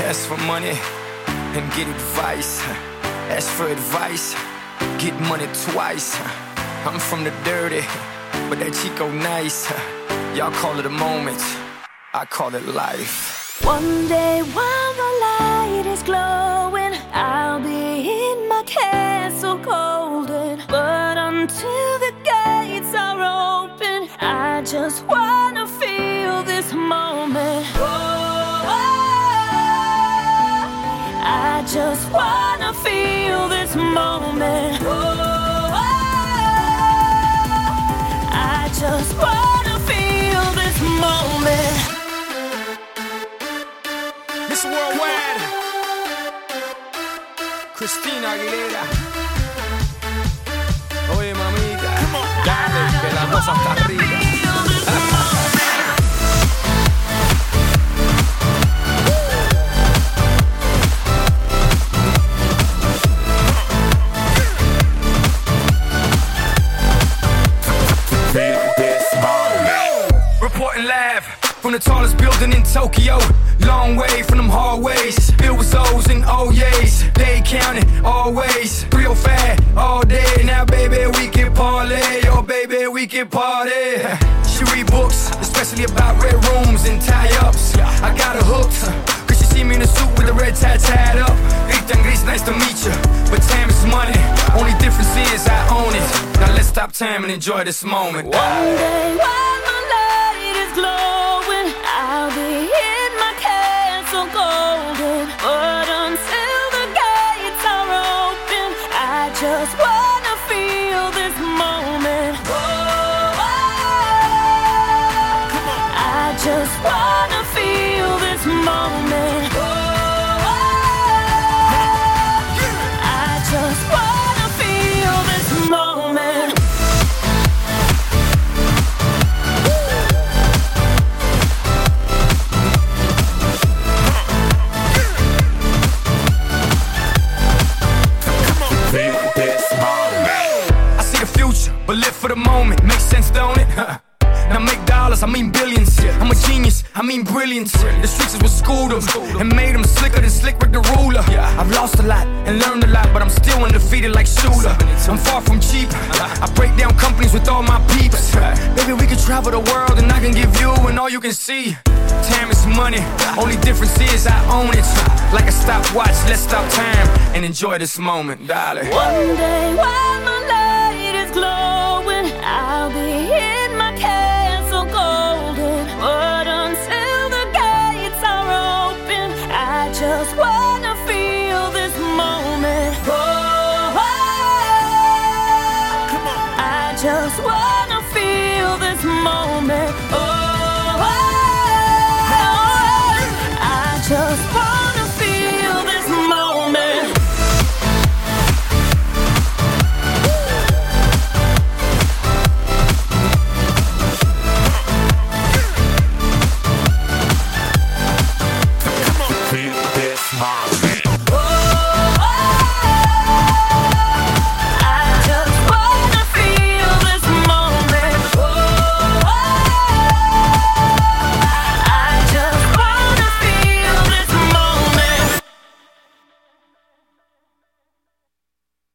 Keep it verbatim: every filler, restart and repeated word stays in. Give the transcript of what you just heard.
Ask for money and get advice. Ask for advice, get money twice. I'm from the dirty, but that Chico nice. Y'all call it a moment, I call it life. One day while the light is glowing, I'll be in my castle golden. But until the gates are open, I just wanna feel this moment. Oh, I just wanna feel this moment. Oh, I just wanna feel this moment. Miss Worldwide, Christina Aguilera. Oye, mamita, dale, que la cosa está arriba. Reporting live from the tallest building in Tokyo. Long way from them hallways, filled with O's and O's. They counting always, real fat all day. Now baby we can parlay, oh baby we can party. She read books, especially about red rooms and tie-ups. I got her hooked, cause she see me in a suit with a red tie tied up. Ethan Gris, nice to meet you, but time is money. Only difference is I own it. Now let's stop time and enjoy this moment. One day while my light is glowing, I'll be in my castle golden. But until the gates are open, I just wanna feel this moment. Oh, I just wanna feel this moment. Oh, I just wanna feel this moment. But live for the moment, makes sense, don't it? Now make dollars, I mean billions. I'm a genius, I mean brilliance. The streets is what schooled them and made them slicker than Slick Rick the ruler. I've lost a lot and learned a lot, but I'm still undefeated like Shooter. I'm far from cheap, I break down companies with all my peeps. Baby, we can travel the world and I can give you and all you can see. Time is money, only difference is I own it. Like a stopwatch, let's stop time and enjoy this moment, darling. One day while my life